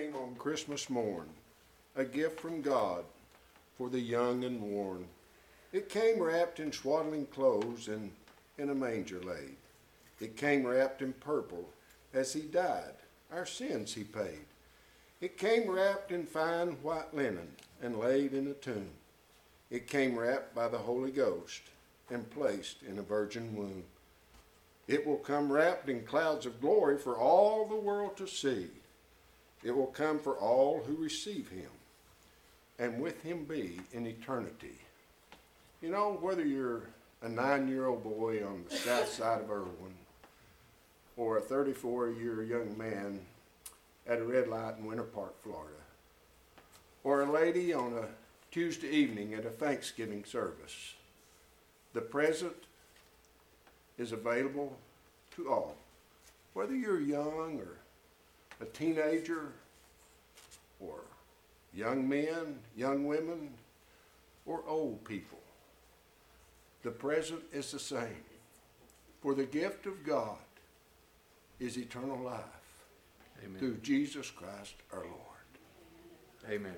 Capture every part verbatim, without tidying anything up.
came on Christmas morn, a gift from God for the young and worn. It came wrapped in swaddling clothes and in a manger laid. It came wrapped in purple as he died, our sins he paid. It came wrapped in fine white linen and laid in a tomb. It came wrapped by the Holy Ghost and placed in a virgin womb. It will come wrapped in clouds of glory for all the world to see. It will come for all who receive him, and with him be in eternity. You know, whether you're a nine-year-old boy on the south side of Irwin, or a thirty-four-year young man at a red light in Winter Park, Florida, or a lady on a Tuesday evening at a Thanksgiving service, the present is available to all. Whether you're young or a teenager, or young men, young women, or old people, the present is the same. For the gift of God is eternal life. Amen. Through Jesus Christ our Lord. Amen.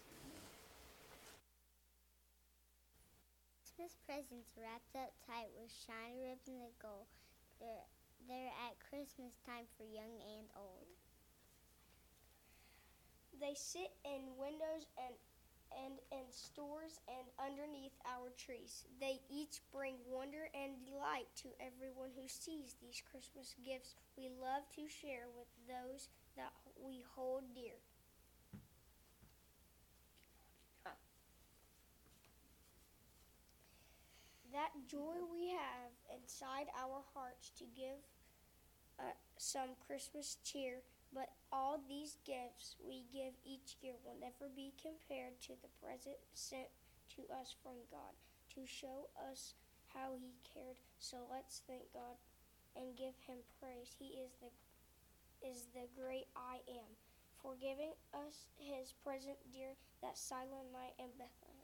Christmas presents wrapped up tight with shiny ribbons of gold. They're, they're at Christmas time for young and old. They sit in windows and and in stores and underneath our trees. They each bring wonder and delight to everyone who sees these Christmas gifts we love to share with those that we hold dear. That joy we have inside our hearts to give uh, some Christmas cheer, but all these gifts we give each year will never be compared to the present sent to us from God to show us how he cared. So let's thank God and give him praise. He is the is the great I am, for giving us his present dear, that silent night in Bethlehem.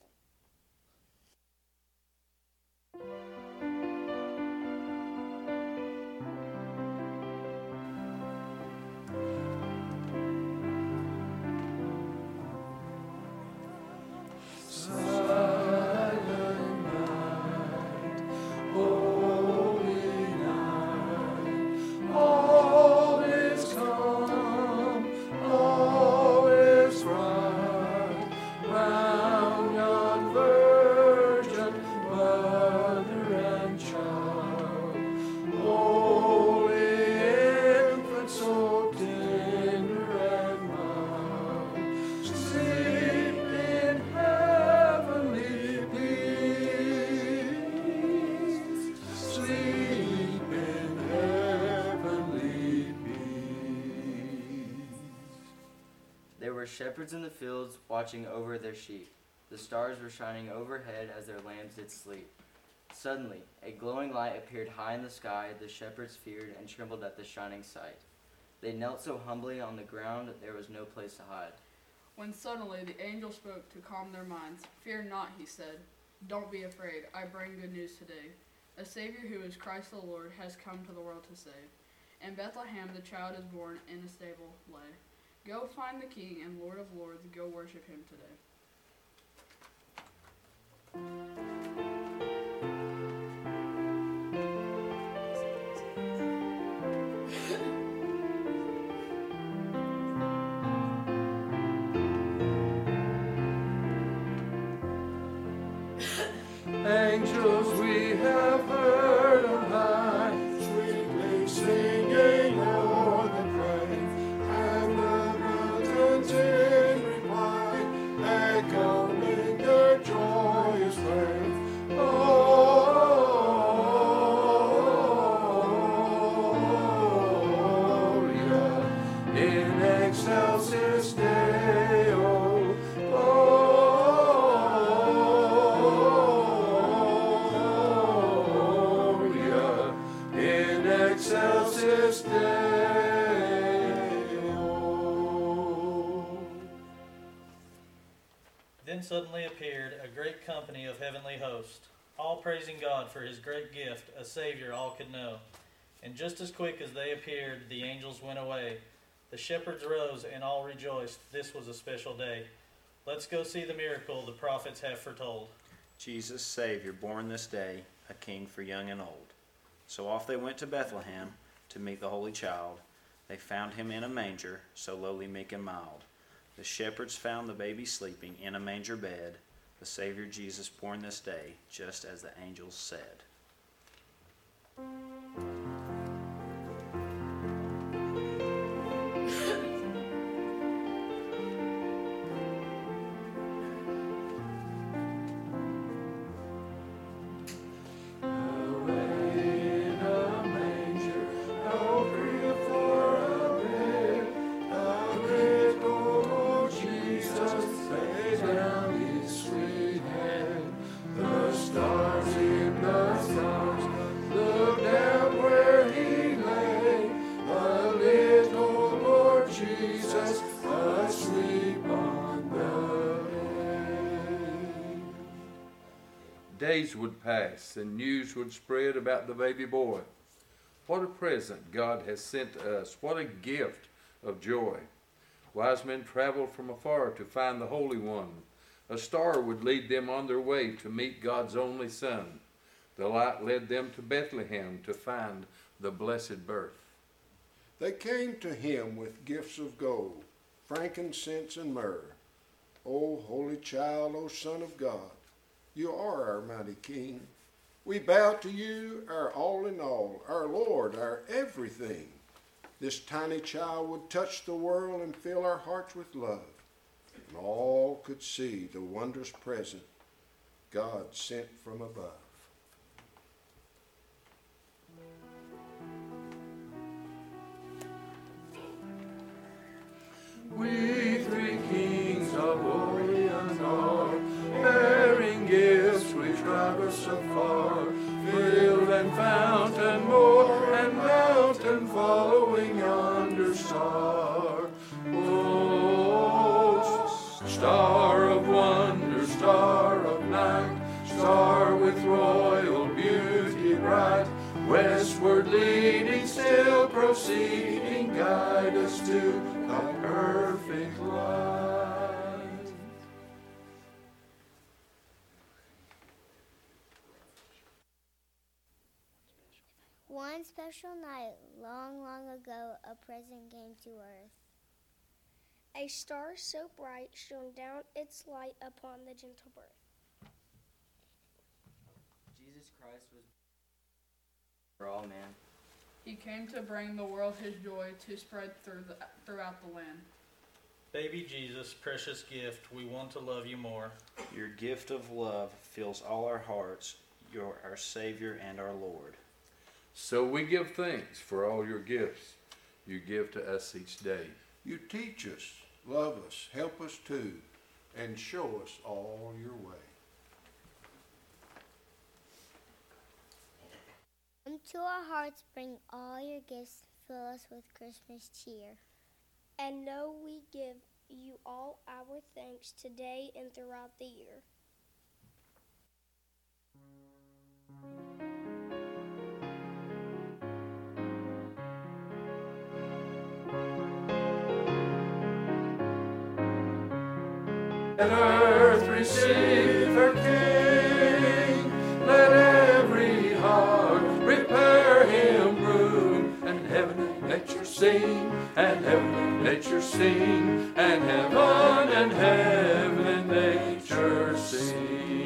Shepherds in the fields watching over their sheep. The stars were shining overhead as their lambs did sleep. Suddenly, a glowing light appeared high in the sky. The shepherds feared and trembled at the shining sight. They knelt so humbly on the ground that there was no place to hide. When suddenly the angel spoke to calm their minds. Fear not, he said. Don't be afraid. I bring good news today. A Savior who is Christ the Lord has come to the world to save. In Bethlehem the child is born, in a stable lay. Go find the King and Lord of Lords, go worship him today. Angels we have heard on high, sweetly singing o'er the praise, and the mountains in reply, echoing their joyous praise. Oh, yeah, in excelsis Deo. Excelsis Deo. Then suddenly appeared a great company of heavenly hosts, all praising God for his great gift, a Savior all could know. And just as quick as they appeared, the angels went away, The shepherds rose and all rejoiced. This was a special day. Let's go see the miracle the prophets have foretold. Jesus, Savior, born this day, a king for young and old. So off they went to Bethlehem to meet the holy child. They found him in a manger, so lowly, meek, and mild. The shepherds found the baby sleeping in a manger bed, the Savior Jesus born this day, just as the angels said. Days would pass and news would spread about the baby boy. What a present God has sent to us. What a gift of joy. Wise men traveled from afar to find the Holy One. A star would lead them on their way to meet God's only Son. The light led them to Bethlehem to find the blessed birth. They came to him with gifts of gold, frankincense and myrrh. O holy child, O Son of God, you are our mighty King. We bow to you, our all in all, our Lord, our everything. This tiny child would touch the world and fill our hearts with love. And all could see the wondrous present God sent from above. We three kings of Orient are, bearing gifts we traverse afar, field and fountain, moor and mountain, following yonder star. Oh, star of wonder, star of night, star with royal beauty bright, westward leading, still proceeding, guide us to the perfect light. One special night, long, long ago, a present came to earth. A star so bright shone down its light upon the gentle birth. Jesus Christ was for all men. He came to bring the world his joy, to spread through the, throughout the land. Baby Jesus, precious gift, we want to love you more. Your gift of love fills all our hearts. You're our Savior and our Lord. So we give thanks for all your gifts you give to us each day. You teach us, love us, help us too, and show us all your way. Come to our hearts, bring all your gifts, fill us with Christmas cheer. And know we give you all our thanks today and throughout the year. Let earth receive her King. Let every heart prepare him room. And heaven and nature sing, and heaven and nature sing, and heaven and heaven and nature sing.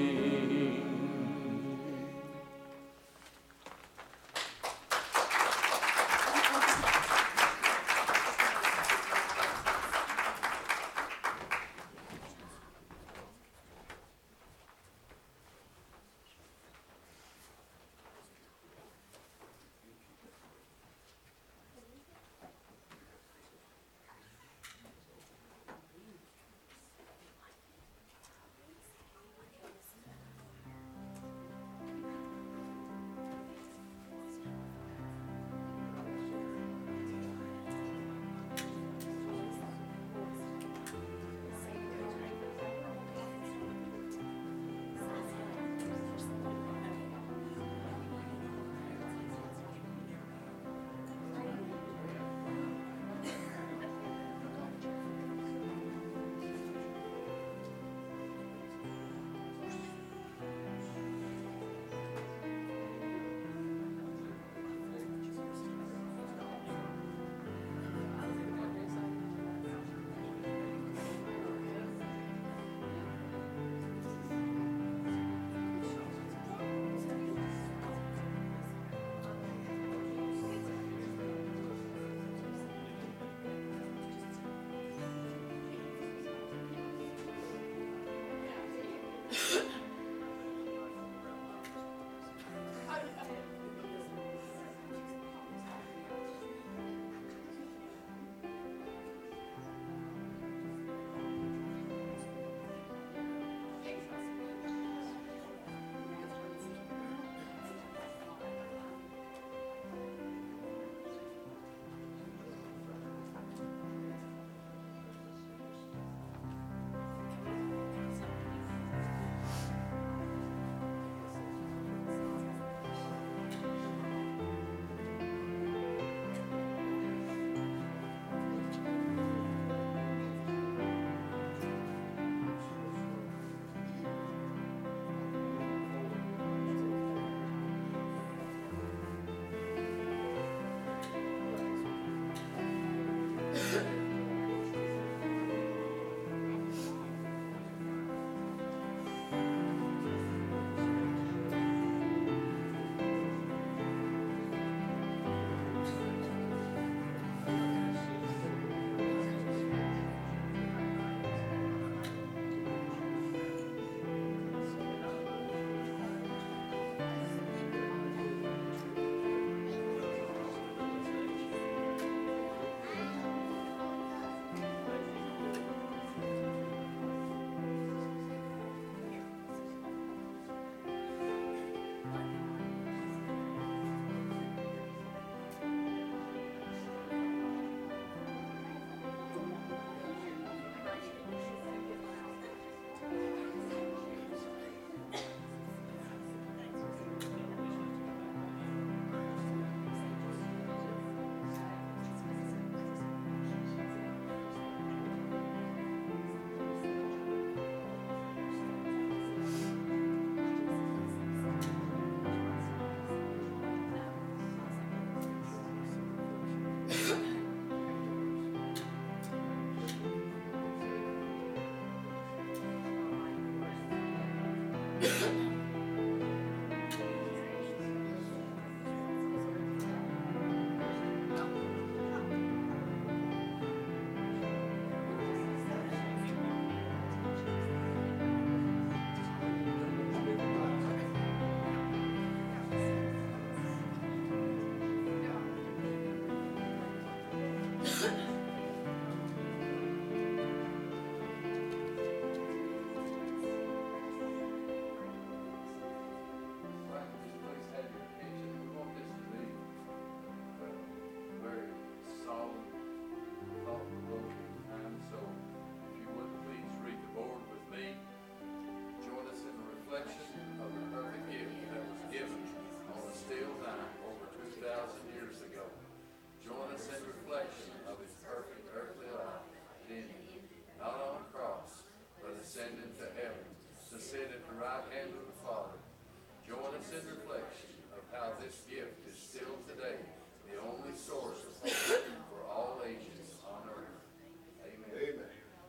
hand of the Father. Join us in reflection of how this gift is still today the only source of hope for all ages on earth. Amen. Amen.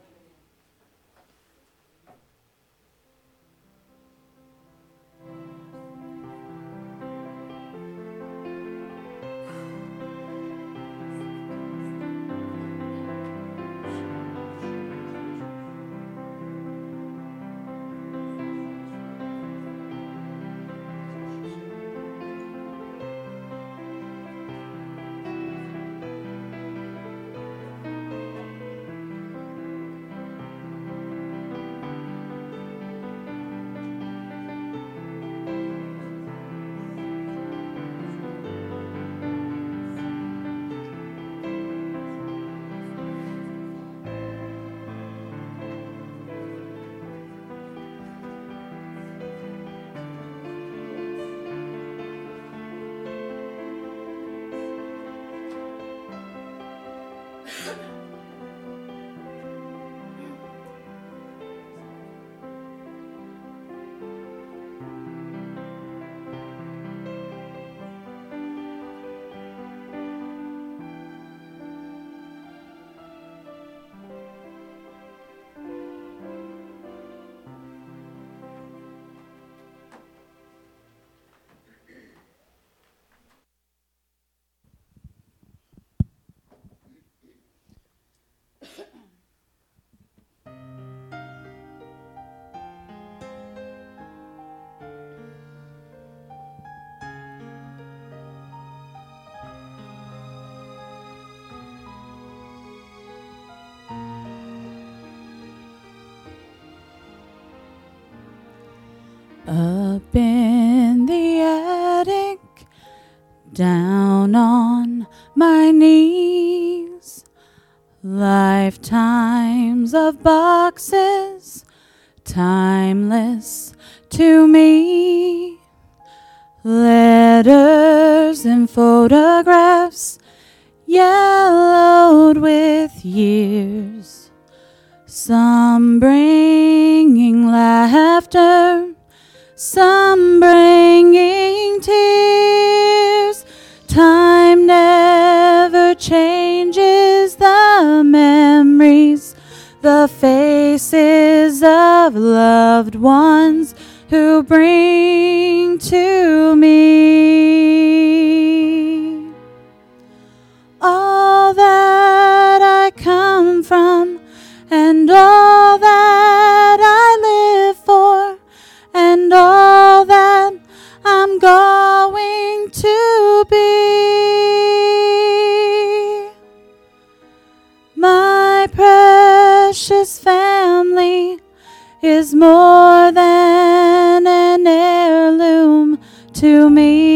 Up in the attic, down on my knees, lifetimes of boxes, timeless to me, letters and photographs, yellowed with years, some bringing laughter, some bringing tears. Time never changes the memories, the faces of loved ones who bring to me all that I come from and all that I live for, and all that I'm going to be. My precious family is more than an heirloom to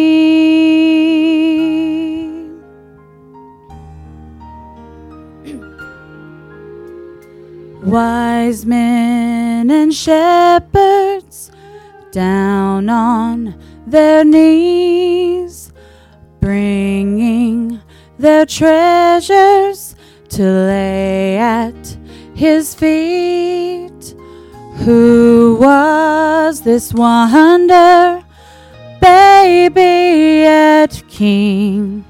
me. Wise men and shepherds down on their knees, bringing their treasures to lay at his feet. Who was this wonder, baby yet king,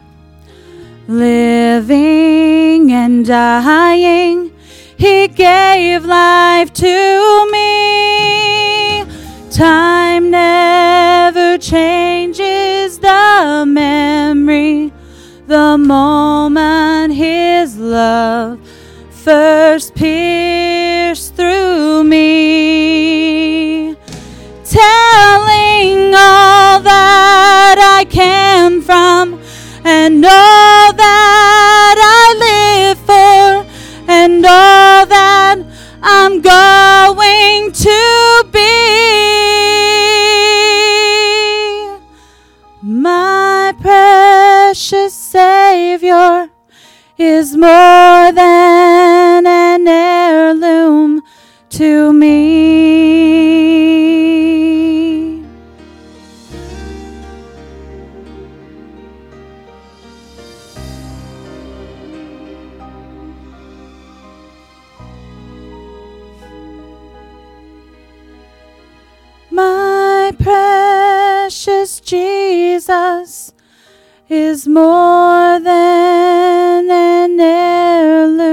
living and dying? He gave life to me. Time never changes the memory, the moment his love first pierced through me, telling all that I came from and all that I live for and all that I'm going to be. My precious Savior is more than an heirloom to me. My precious Jesus is more than an heirloom.